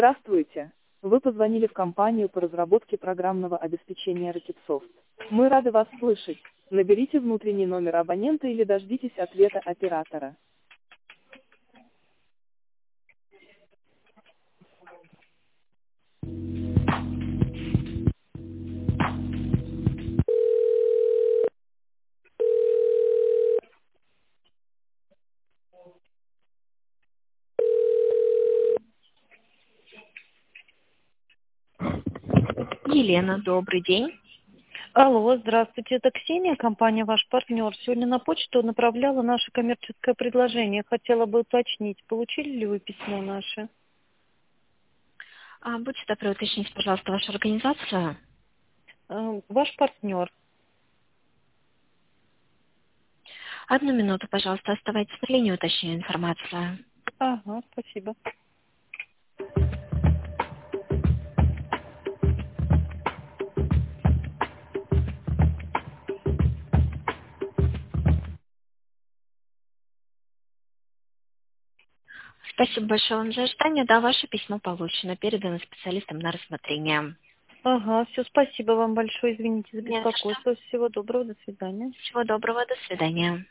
Здравствуйте! Вы позвонили в компанию по разработке программного обеспечения Rocketsoft. Мы рады вас слышать. Наберите внутренний номер абонента или дождитесь ответа оператора. Елена, добрый день. Алло, здравствуйте, это Ксения, компания «Ваш партнер». Сегодня на почту направляла наше коммерческое предложение. Хотела бы уточнить, получили ли вы письмо наше? Будьте добры, уточните, пожалуйста, вашу организацию. Ваш партнер. Одну минуту, пожалуйста, оставайтесь на линии, уточню информацию. Ага, спасибо. Спасибо большое вам за ожидание. Да, ваше письмо получено, передано специалистам на рассмотрение. Ага, все, спасибо вам большое, извините за Не за что. беспокойство. Всего доброго, до свидания. Всего доброго, до свидания.